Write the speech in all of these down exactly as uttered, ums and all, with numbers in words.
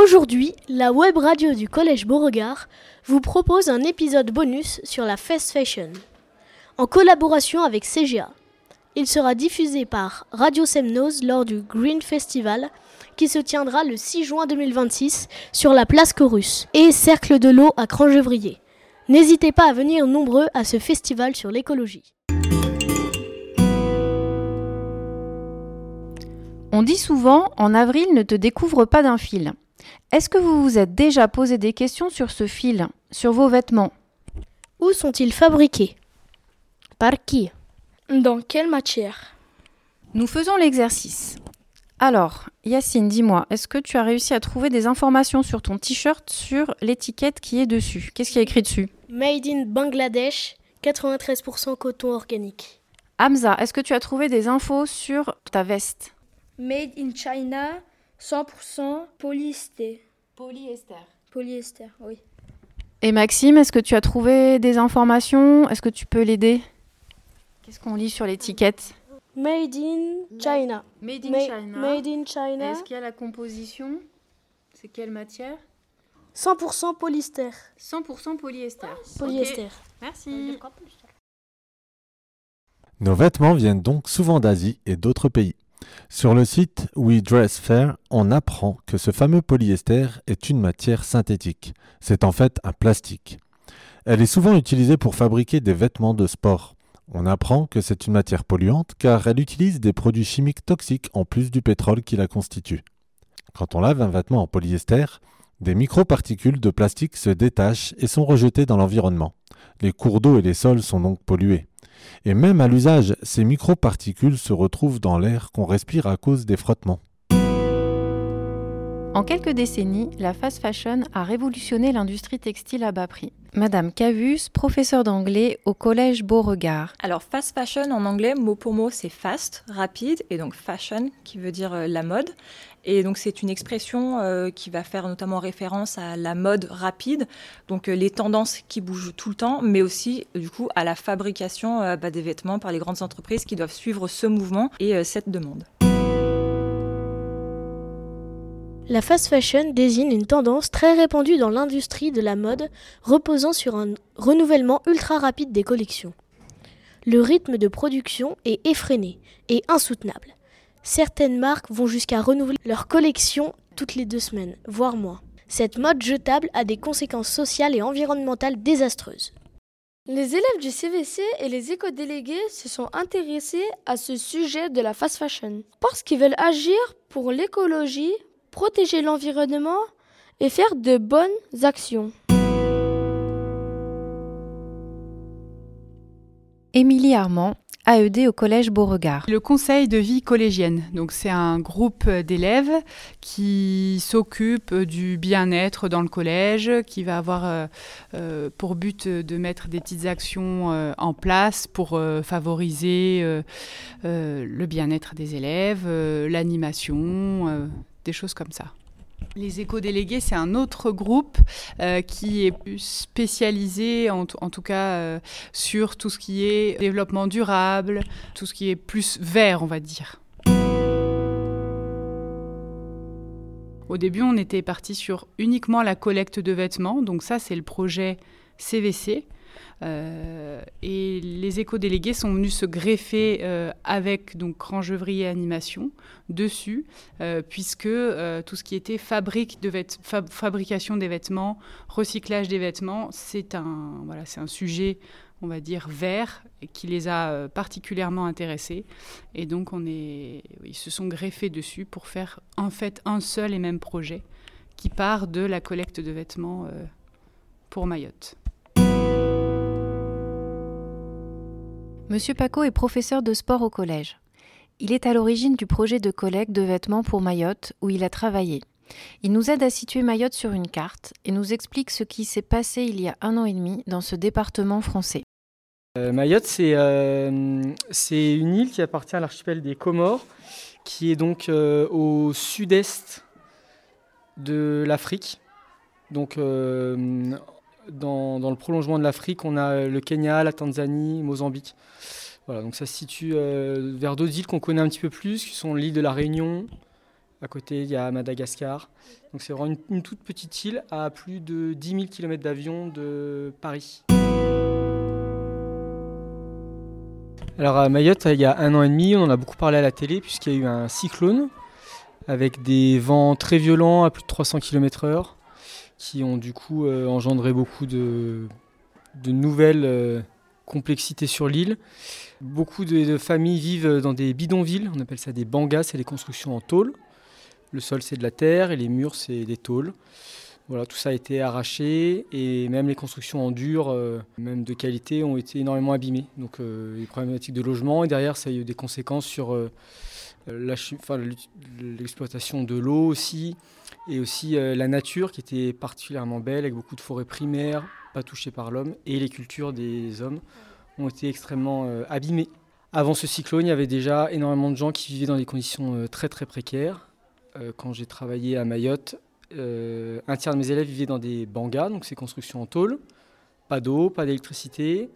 Aujourd'hui, la web radio du Collège Beauregard vous propose un épisode bonus sur la fast fashion, en collaboration avec C G A. Il sera diffusé par Radio Semnoz lors du Green Festival qui se tiendra le six juin deux mille vingt-six sur la place Corus et Cercle de l'eau à Crangevrier. N'hésitez pas à venir nombreux à ce festival sur l'écologie. On dit souvent « en avril, ne te découvre pas d'un fil ». Est-ce que vous vous êtes déjà posé des questions sur ce fil, sur vos vêtements ? Où sont-ils fabriqués ? Par qui ? Dans quelle matière ? Nous faisons l'exercice. Alors, Yacine, dis-moi, est-ce que tu as réussi à trouver des informations sur ton t-shirt sur l'étiquette qui est dessus ? Qu'est-ce qu'il y a écrit dessus ? Made in Bangladesh, quatre-vingt-treize pour cent coton organique. Hamza, est-ce que tu as trouvé des infos sur ta veste ? Made in China, cent pour cent polyester. Polyester. Polyester, oui. Et Maxime, est-ce que tu as trouvé des informations ? Est-ce que tu peux l'aider ? Qu'est-ce qu'on lit sur l'étiquette ? Made in China. Made in Ma- China. Made in China. Est-ce qu'il y a la composition ? C'est quelle matière ? cent pour cent polyester. cent pour cent polyester. Polyester. Ok. Merci. Nos vêtements viennent donc souvent d'Asie et d'autres pays. Sur le site We Dress Fair, on apprend que ce fameux polyester est une matière synthétique. C'est en fait un plastique. Elle est souvent utilisée pour fabriquer des vêtements de sport. On apprend que c'est une matière polluante car elle utilise des produits chimiques toxiques en plus du pétrole qui la constitue. Quand on lave un vêtement en polyester, des microparticules de plastique se détachent et sont rejetées dans l'environnement. Les cours d'eau et les sols sont donc pollués. Et même à l'usage, ces microparticules se retrouvent dans l'air qu'on respire à cause des frottements. En quelques décennies, la fast fashion a révolutionné l'industrie textile à bas prix. Madame Cavus, professeure d'anglais au Collège Beauregard. Alors fast fashion en anglais, mot pour mot, c'est fast, rapide, et donc fashion qui veut dire euh, la mode. Et donc c'est une expression euh, qui va faire notamment référence à la mode rapide, donc euh, les tendances qui bougent tout le temps, mais aussi du coup à la fabrication euh, bah, des vêtements par les grandes entreprises qui doivent suivre ce mouvement et euh, cette demande. La fast fashion désigne une tendance très répandue dans l'industrie de la mode, reposant sur un renouvellement ultra rapide des collections. Le rythme de production est effréné et insoutenable. Certaines marques vont jusqu'à renouveler leur collection toutes les deux semaines, voire moins. Cette mode jetable a des conséquences sociales et environnementales désastreuses. Les élèves du C V C et les éco-délégués se sont intéressés à ce sujet de la fast fashion parce qu'ils veulent agir pour l'écologie, protéger l'environnement et faire de bonnes actions. Émilie Armand, A E D au Collège Beauregard. Le conseil de vie collégienne, donc c'est un groupe d'élèves qui s'occupe du bien-être dans le collège, qui va avoir euh, euh, pour but de mettre des petites actions euh, en place pour euh, favoriser euh, euh, le bien-être des élèves, euh, l'animation, euh, des choses comme ça. Les éco-délégués, c'est un autre groupe euh, qui est plus spécialisé, en, t- en tout cas, euh, sur tout ce qui est développement durable, tout ce qui est plus vert, on va dire. Au début, on était parti sur uniquement la collecte de vêtements, donc ça, c'est le projet C V C. Euh, et les éco-délégués sont venus se greffer euh, avec donc Crangevrier Animation dessus, euh, puisque euh, tout ce qui était fabrique de vêt- fab- fabrication des vêtements, recyclage des vêtements, c'est un, voilà, c'est un sujet, on va dire, vert, qui les a euh, particulièrement intéressés. Et donc, on est, ils se sont greffés dessus pour faire en fait un seul et même projet qui part de la collecte de vêtements euh, pour Mayotte. Monsieur Paco est professeur de sport au collège. Il est à l'origine du projet de collecte de vêtements pour Mayotte où il a travaillé. Il nous aide à situer Mayotte sur une carte et nous explique ce qui s'est passé il y a un an et demi dans ce département français. Euh, Mayotte, c'est, euh, c'est une île qui appartient à l'archipel des Comores, qui est donc euh, au sud-est de l'Afrique. Donc, euh, dans, dans le prolongement de l'Afrique, on a le Kenya, la Tanzanie, Mozambique. Voilà, donc ça se situe euh, vers d'autres îles qu'on connaît un petit peu plus, qui sont l'île de la Réunion, À côté, il y a Madagascar. Donc c'est vraiment une, une toute petite île à plus de dix mille kilomètres d'avion de Paris. Alors à Mayotte, il y a un an et demi, on en a beaucoup parlé à la télé puisqu'il y a eu un cyclone avec des vents très violents à plus de trois cents kilomètres heure qui ont du coup euh, engendré beaucoup de, de nouvelles euh, complexités sur l'île. Beaucoup de, de familles vivent dans des bidonvilles, on appelle ça des bangas, c'est des constructions en tôle. Le sol c'est de la terre et les murs c'est des tôles. Voilà, tout ça a été arraché et même les constructions en dur, euh, même de qualité, ont été énormément abîmées. Donc euh, les problématiques de logement et derrière ça a eu des conséquences sur euh, la, enfin, l'exploitation de l'eau aussi et aussi euh, la nature qui était particulièrement belle avec beaucoup de forêts primaires, pas touchées par l'homme et les cultures des hommes ont été extrêmement euh, abîmées. Avant ce cyclone, il y avait déjà énormément de gens qui vivaient dans des conditions euh, très très précaires. Euh, quand j'ai travaillé à Mayotte, Euh, un tiers de mes élèves vivaient dans des bangas, donc ces constructions en tôle, pas d'eau, pas d'électricité.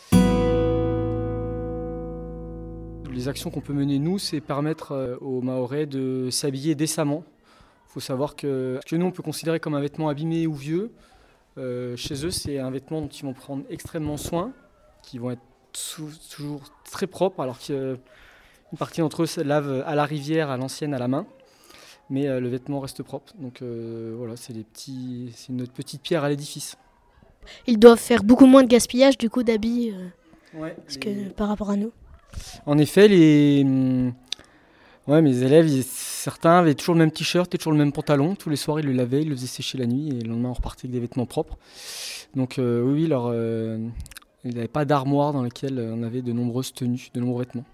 Les actions qu'on peut mener nous, c'est permettre euh, aux Mahorais de s'habiller décemment. Il faut savoir que ce que nous on peut considérer comme un vêtement abîmé ou vieux, euh, chez eux c'est un vêtement dont ils vont prendre extrêmement soin, qui vont être sou- toujours très propres, alors qu'une partie d'entre eux se lave à la rivière, à l'ancienne, à la main. Mais euh, le vêtement reste propre. Donc euh, voilà, c'est, les petits, c'est notre petite pierre à l'édifice. Ils doivent faire beaucoup moins de gaspillage du coup d'habits euh, Ouais, parce les... que, par rapport à nous. En effet, les... ouais, mes élèves, ils... certains avaient toujours le même t-shirt et toujours le même pantalon. Tous les soirs, ils le lavaient, ils le faisaient sécher la nuit et le lendemain, on repartait avec des vêtements propres. Donc euh, oui, leur, euh... ils n'avaient pas d'armoire dans laquelle on avait de nombreuses tenues, de nombreux vêtements.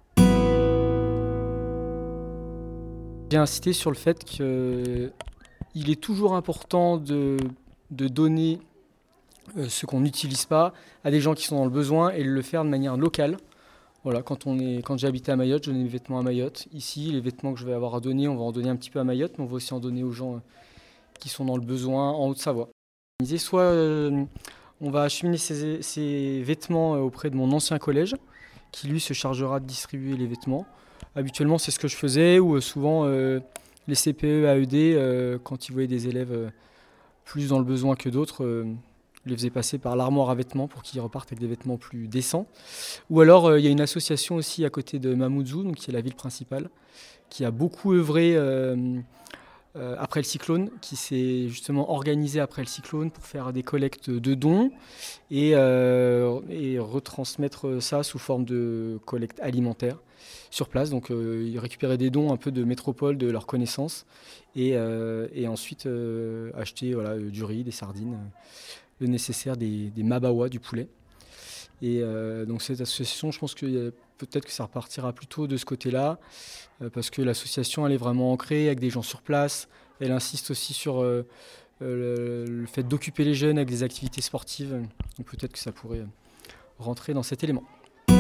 J'ai insisté sur le fait qu'il est toujours important de, de donner euh, ce qu'on n'utilise pas à des gens qui sont dans le besoin et de le faire de manière locale. Voilà, quand, on est, quand j'ai habité à Mayotte, je donnais mes vêtements à Mayotte. Ici, les vêtements que je vais avoir à donner, on va en donner un petit peu à Mayotte, mais on va aussi en donner aux gens euh, qui sont dans le besoin en Haute-Savoie. Soit euh, on va acheminer ces, ces vêtements auprès de mon ancien collège, qui lui se chargera de distribuer les vêtements. Habituellement, c'est ce que je faisais, ou euh, souvent euh, les C P E, A E D, euh, quand ils voyaient des élèves euh, plus dans le besoin que d'autres, euh, les faisaient passer par l'armoire à vêtements pour qu'ils repartent avec des vêtements plus décents. Ou alors, il euh, y a une association aussi à côté de Mamoudzou, donc, qui est la ville principale, qui a beaucoup œuvré euh, euh, après le cyclone, qui s'est justement organisée après le cyclone pour faire des collectes de dons et, euh, et retransmettre ça sous forme de collecte alimentaire sur place. Donc euh, ils récupéraient des dons un peu de métropole, de leurs connaissances et, euh, et ensuite euh, acheter voilà, du riz, des sardines, le nécessaire, des, des mabawa, du poulet. Et euh, donc cette association, je pense que euh, peut-être que ça repartira plutôt de ce côté-là, euh, parce que l'association elle est vraiment ancrée avec des gens sur place. Elle insiste aussi sur euh, euh, le, le fait d'occuper les jeunes avec des activités sportives. Donc peut-être que ça pourrait rentrer dans cet élément.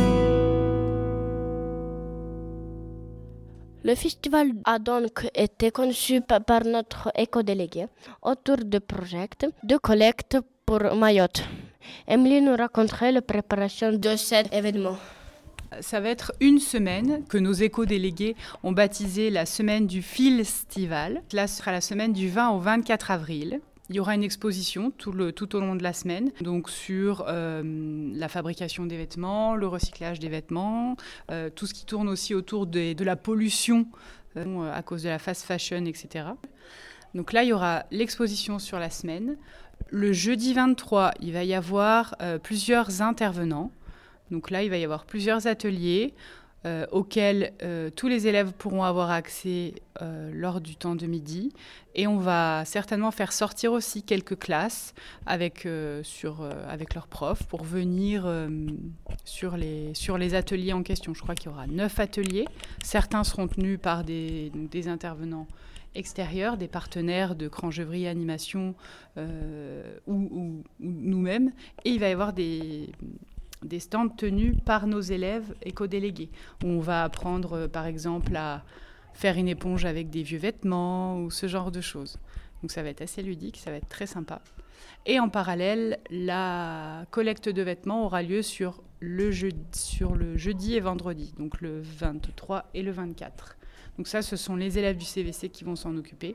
Le festival a donc été conçu par notre éco-délégué autour de projets de collecte pour Mayotte. Emily nous raconterait la préparation de cet événement. Ça va être une semaine que nos éco-délégués ont baptisé la semaine du Filstival. Là, ce sera la semaine du vingt au vingt-quatre avril. Il y aura une exposition tout, le, tout au long de la semaine, donc sur euh, la fabrication des vêtements, le recyclage des vêtements, euh, tout ce qui tourne aussi autour de, de la pollution euh, à cause de la fast fashion, et cetera. Donc là, il y aura l'exposition sur la semaine. Le jeudi vingt-trois, il va y avoir euh, plusieurs intervenants. Donc là, il va y avoir plusieurs ateliers euh, auxquels euh, tous les élèves pourront avoir accès euh, lors du temps de midi. Et on va certainement faire sortir aussi quelques classes avec, euh, sur, euh, avec leurs profs pour venir euh, sur, les, sur les ateliers en question. Je crois qu'il y aura neuf ateliers. Certains seront tenus par des, des intervenants extérieurs, des partenaires de Crangeverie Animation euh, ou, ou, ou nous-mêmes. Et il va y avoir des... des stands tenus par nos élèves éco-délégués. On va apprendre, euh, par exemple, à faire une éponge avec des vieux vêtements ou ce genre de choses. Donc ça va être assez ludique, ça va être très sympa. Et en parallèle, la collecte de vêtements aura lieu sur le, jeudi, sur le jeudi et vendredi, donc le vingt-trois et le vingt-quatre. Donc ça, ce sont les élèves du C V C qui vont s'en occuper.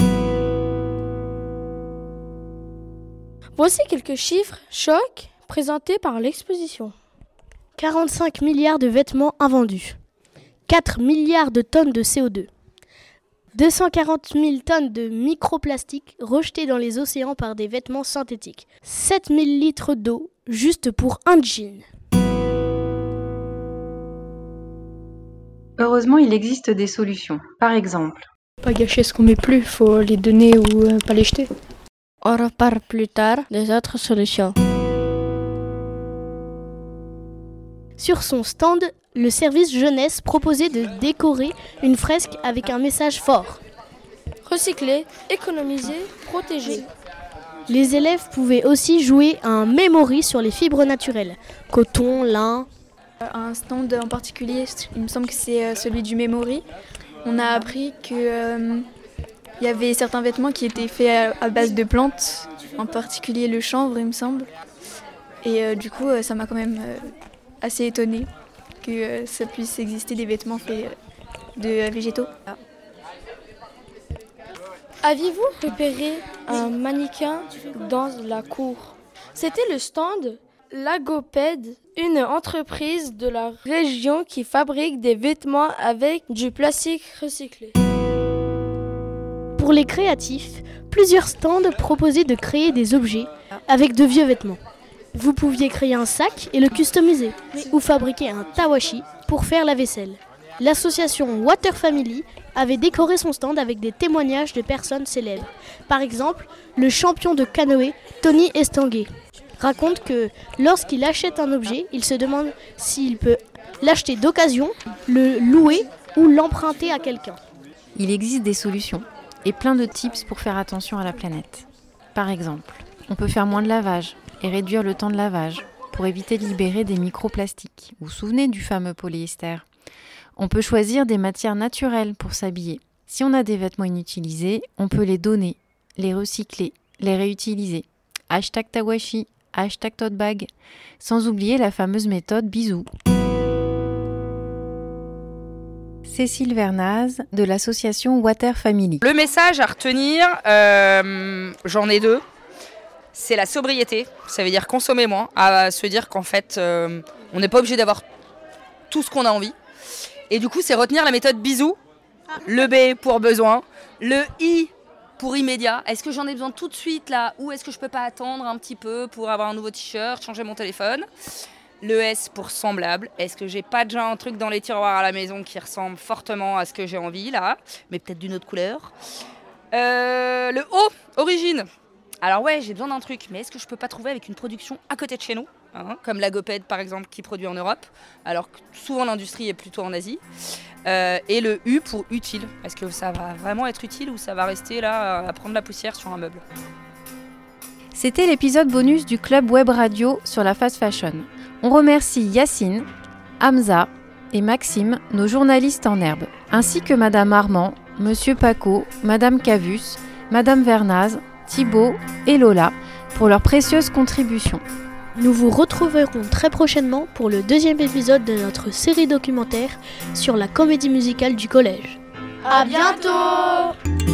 Voici quelques chiffres chocs présentés par l'exposition. quarante-cinq milliards de vêtements invendus. quatre milliards de tonnes de C O deux. deux cent quarante mille tonnes de microplastiques rejetés dans les océans par des vêtements synthétiques. sept mille litres d'eau juste pour un jean. Heureusement, il existe des solutions. Par exemple, pas gâcher ce qu'on met plus, faut les donner ou euh, pas les jeter. On repart plus tard des autres solutions. Sur son stand, le service jeunesse proposait de décorer une fresque avec un message fort. Recycler, économiser, protéger. Les élèves pouvaient aussi jouer à un memory sur les fibres naturelles, coton, lin. Un stand en particulier, il me semble que c'est celui du memory. On a appris qu'il euh, y avait certains vêtements qui étaient faits à, à base de plantes, en particulier le chanvre, il me semble. Et euh, du coup, ça m'a quand même euh, assez étonnée que euh, ça puisse exister des vêtements faits de euh, végétaux. Aviez-vous repéré un mannequin dans la cour? C'était le stand Lagoped, une entreprise de la région qui fabrique des vêtements avec du plastique recyclé. Pour les créatifs, plusieurs stands proposaient de créer des objets avec de vieux vêtements. Vous pouviez créer un sac et le customiser, ou fabriquer un tawashi pour faire la vaisselle. L'association Water Family avait décoré son stand avec des témoignages de personnes célèbres. Par exemple, le champion de canoë Tony Estanguet raconte que lorsqu'il achète un objet, il se demande s'il peut l'acheter d'occasion, le louer ou l'emprunter à quelqu'un. Il existe des solutions et plein de tips pour faire attention à la planète. Par exemple, on peut faire moins de lavage et réduire le temps de lavage pour éviter de libérer des microplastiques. Vous vous souvenez du fameux polyester ? On peut choisir des matières naturelles pour s'habiller. Si on a des vêtements inutilisés, on peut les donner, les recycler, les réutiliser. Hashtag Tawashi, hashtag tote bag, sans oublier la fameuse méthode bisous. Cécile Vernaz de l'association Water Family. Le message à retenir, euh, j'en ai deux. C'est la sobriété, ça veut dire consommer moins, à se dire qu'en fait, euh, on n'est pas obligé d'avoir tout ce qu'on a envie. Et du coup, c'est retenir la méthode bisous. Le B pour besoin, le I pour immédiat. Est-ce que j'en ai besoin tout de suite là, ou est-ce que je peux pas attendre un petit peu pour avoir un nouveau t-shirt, changer mon téléphone? Le S pour semblable. Est-ce que j'ai pas déjà un truc dans les tiroirs à la maison qui ressemble fortement à ce que j'ai envie là, mais peut-être d'une autre couleur? euh, Le O, origine. Alors ouais, j'ai besoin d'un truc, mais est-ce que je peux pas trouver avec une production à côté de chez nous, hein, comme Lagoped par exemple qui produit en Europe, alors que souvent l'industrie est plutôt en Asie. Euh, et le U pour utile. Est-ce que ça va vraiment être utile ou ça va rester là à prendre la poussière sur un meuble? C'était l'épisode bonus du Club Web Radio sur la fast fashion. On remercie Yacine, Hamza et Maxime, nos journalistes en herbe, ainsi que Madame Armand, Monsieur Paco, Madame Cavus, Madame Vernaz, Thibaut et Lola pour leurs précieuses contributions. Nous vous retrouverons très prochainement pour le deuxième épisode de notre série documentaire sur la comédie musicale du collège. À bientôt!